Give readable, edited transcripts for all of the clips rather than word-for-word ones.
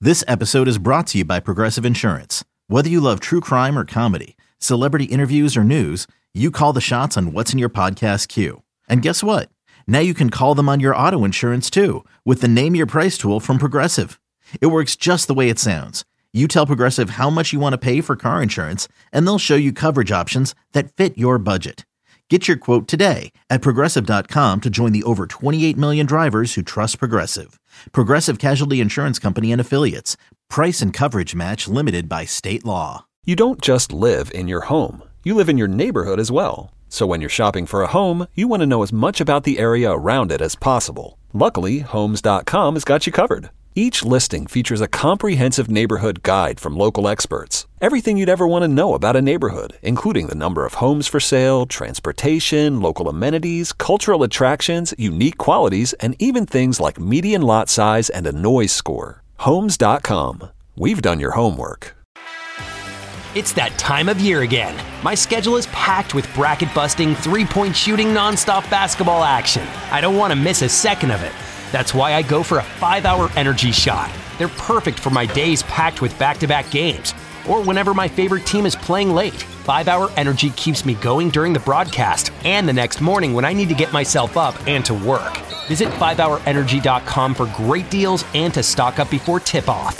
This episode is brought to you by Progressive Insurance. Whether you love true crime or comedy, celebrity interviews or news, you call the shots on what's in your podcast queue. And guess what? Now you can call them on your auto insurance too with the Name Your Price tool from Progressive. It works just the way it sounds. You tell Progressive how much you want to pay for car insurance, and they'll show you coverage options that fit your budget. Get your quote today at Progressive.com to join the over 28 million drivers who trust Progressive. Progressive Casualty Insurance Company and Affiliates. Price and coverage match limited by state law. You don't just live in your home. You live in your neighborhood as well. So when you're shopping for a home, you want to know as much about the area around it as possible. Luckily, Homes.com has got you covered. Each listing features a comprehensive neighborhood guide from local experts. Everything you'd ever want to know about a neighborhood, including the number of homes for sale, transportation, local amenities, cultural attractions, unique qualities, and even things like median lot size and a noise score. Homes.com. We've done your homework. It's that time of year again. My schedule is packed with bracket-busting, three-point shooting, nonstop basketball action. I don't want to miss a second of it. That's why I go for a 5-hour energy shot. They're perfect for my days packed with back-to-back games, or whenever my favorite team is playing late. 5-hour energy keeps me going during the broadcast and the next morning when I need to get myself up and to work. Visit 5hourenergy.com for great deals and to stock up before tip-off.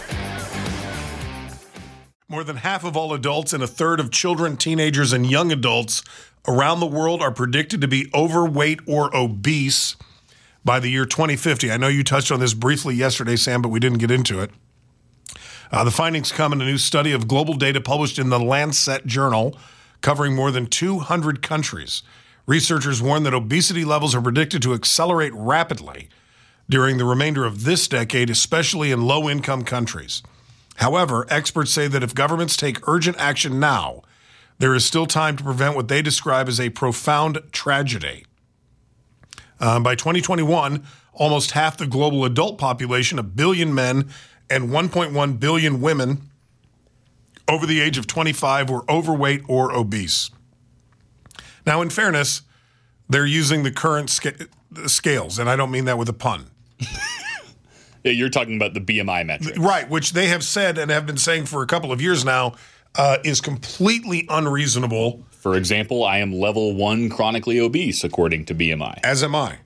More than half of all adults and a third of children, teenagers, and young adults around the world are predicted to be overweight or obese by the year 2050. I know you touched on this briefly yesterday, Sam, but we didn't get into it. The findings come in a new study of global data published in the Lancet Journal covering more than 200 countries. Researchers warn that obesity levels are predicted to accelerate rapidly during the remainder of this decade, especially in low-income countries. However, experts say that if governments take urgent action now, there is still time to prevent what they describe as a profound tragedy. By 2021, almost half the global adult population, 1 billion men and 1.1 billion women over the age of 25 were overweight or obese. Now, in fairness, they're using the current scales, and I don't mean that with a pun. Yeah, you're talking about the BMI metric. Right, which they have said and have been saying for a couple of years now is completely unreasonable. For example, I am level 1 chronically obese, according to BMI. As am I.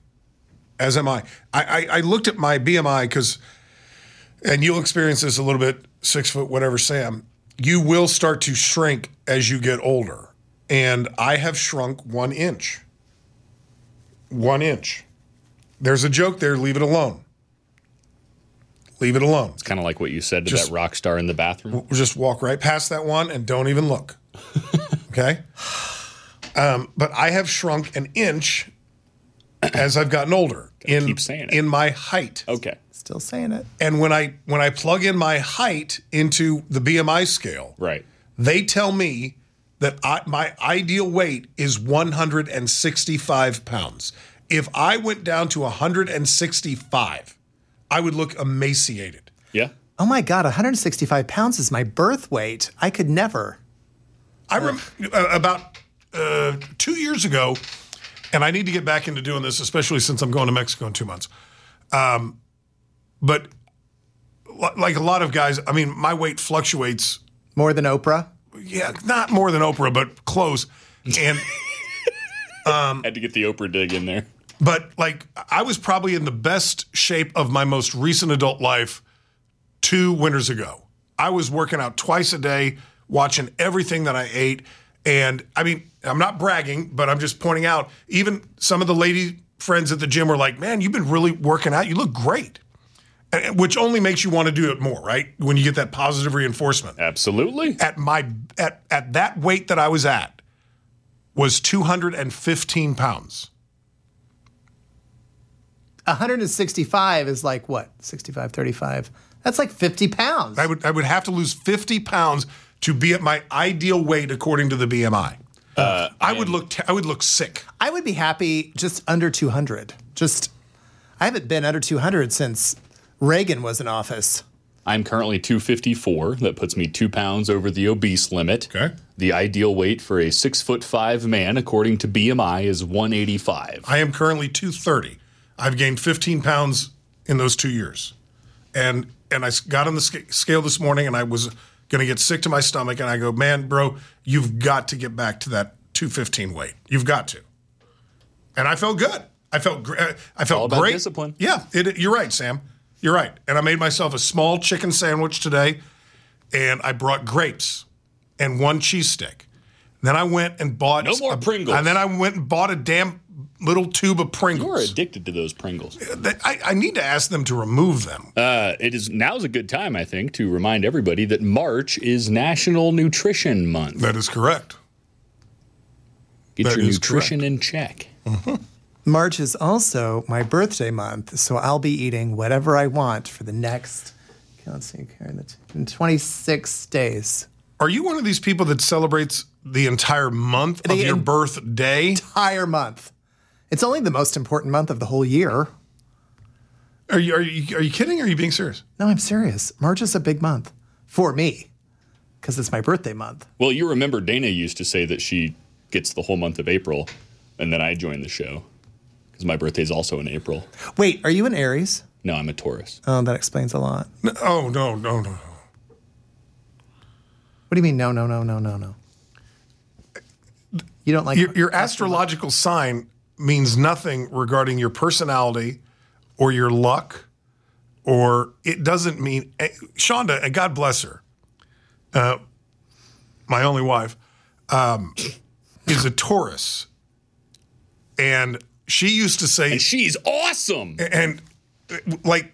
I looked at my BMI because, and you'll experience this a little bit, 6 foot, whatever, Sam, you will start to shrink as you get older. And I have shrunk 1 inch. 1 inch. There's a joke there, leave it alone. Leave it alone. It's kind of like what you said to that rock star in the bathroom. Just walk right past that one and don't even look. Okay? But I have shrunk 1 inch as I've gotten older. Keep saying it. In my height. Okay. Still saying it. And when I plug in my height into the BMI scale, right, they tell me that my ideal weight is 165 pounds. If I went down to 165, I would look emaciated. Yeah. Oh my God, 165 pounds is my birth weight. I could never. I remember about 2 years ago, and I need to get back into doing this, especially since I'm going to Mexico in 2 months. But like a lot of guys, I mean, my weight fluctuates. More than Oprah? Yeah, not more than Oprah, but close. And had to get the Oprah dig in there. But like, I was probably in the best shape of my most recent adult life 2 winters ago. I was working out twice a day, watching everything that I ate. And I mean, I'm not bragging, but I'm just pointing out, even some of the lady friends at the gym were like, man, you've been really working out. You look great. Which only makes you want to do it more, right? When you get that positive reinforcement. Absolutely. At that weight that I was at was 215 pounds. 165 is like what? 65, 35. That's like 50 pounds. I would have to lose 50 pounds to be at my ideal weight according to the BMI. I would look sick. I would be happy just under 200. I haven't been under 200 since Reagan was in office. I'm currently 254. That puts me 2 pounds over the obese limit. Okay. The ideal weight for a 6'5" man, according to BMI, is 185. I am currently 230. I've gained 15 pounds in those 2 years. And and I got on the scale this morning, and I was going to get sick to my stomach, and I go, man, bro, you've got to get back to that 215 weight. You've got to. And I felt good. I felt all about great. Discipline. Yeah, you're right, Sam. You're right. And I made myself a small chicken sandwich today, and I brought grapes and 1 cheese stick. Then I went and bought no more Pringles. And then I went and bought a damn little tube of Pringles. You're addicted to those Pringles. I need to ask them to remove them. Now's a good time, I think, to remind everybody that March is National Nutrition Month. That is correct. Get your nutrition in check. Mm-hmm. March is also my birthday month, so I'll be eating whatever I want for the next, let's see, 26 days. Are you one of these people that celebrates the entire month of your birthday? Entire month. It's only the most important month of the whole year. Are you kidding? Or are you being serious? No, I'm serious. March is a big month for me because it's my birthday month. Well, you remember Dana used to say that she gets the whole month of April, and then I joined the show because my birthday is also in April. Wait, are you an Aries? No, I'm a Taurus. Oh, that explains a lot. No, no. What do you mean, no? You don't like your astrological sign means nothing regarding your personality or your luck, or it doesn't mean. Shonda, and God bless her, my only wife, is a Taurus, and she used to say, and she's awesome, and like.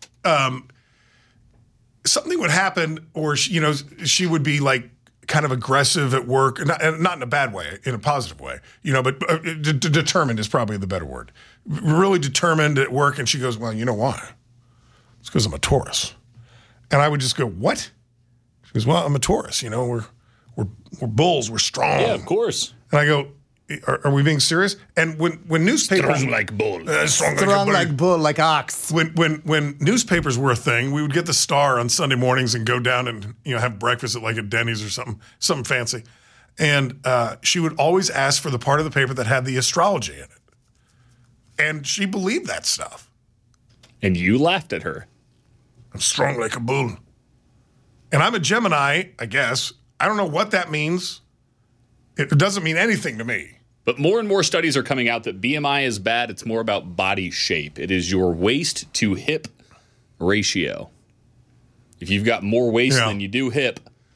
Something would happen, or she would be like kind of aggressive at work, not in a bad way, in a positive way, but determined is probably the better word. Really determined at work, and she goes, "Well, you know why? It's because I'm a Taurus." And I would just go, "What?" She goes, "Well, I'm a Taurus. We're bulls. We're strong." Yeah, of course. And I go, Are we being serious? And when newspapers strong like bull, strong like bull, like ox. When newspapers were a thing, we would get the Star on Sunday mornings and go down and have breakfast at like a Denny's or something fancy. And she would always ask for the part of the paper that had the astrology in it, and she believed that stuff. And you laughed at her. I'm strong like a bull, and I'm a Gemini, I guess. I don't know what that means. It doesn't mean anything to me. But more and more studies are coming out that BMI is bad. It's more about body shape. It is your waist to hip ratio. If you've got more waist than you do hip,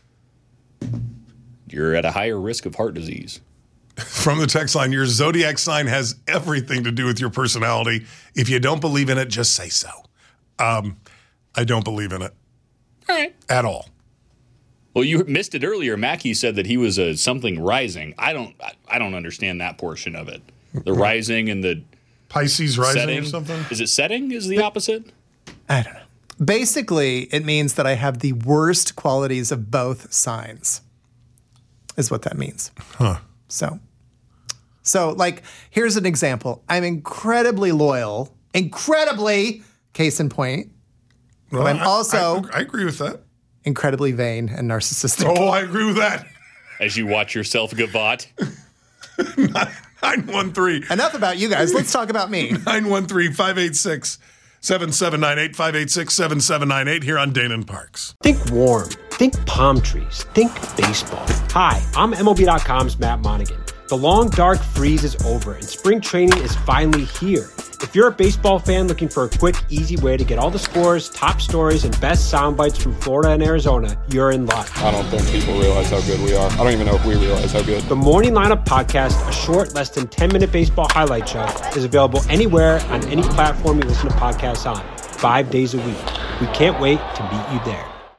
you're at a higher risk of heart disease. From the text line, your zodiac sign has everything to do with your personality. If you don't believe in it, just say so. I don't believe in it. All right. At all. Well, you missed it earlier. Mackie said that he was a something rising. I don't understand that portion of it. The rising and the Pisces rising setting. Or something? Is it setting is the opposite? I don't know. Basically, it means that I have the worst qualities of both signs, is what that means. Huh. So like, here's an example. I'm incredibly loyal, case in point. Well, but I'm also I agree with that. Incredibly vain and narcissistic. Oh, I agree with that. As you watch yourself gavotte. 913. Enough about you guys. Let's talk about me. 913-586-7798, 586-7798 here on Dana and Parks. Think warm. Think palm trees. Think baseball. Hi, I'm MLB.com's Matt Monaghan. The long, dark freeze is over, and spring training is finally here. If you're a baseball fan looking for a quick, easy way to get all the scores, top stories, and best sound bites from Florida and Arizona, you're in luck. I don't think people realize how good we are. I don't even know if we realize how good. The Morning Lineup Podcast, a short, less than 10-minute baseball highlight show, is available anywhere on any platform you listen to podcasts on, 5 days a week. We can't wait to meet you there.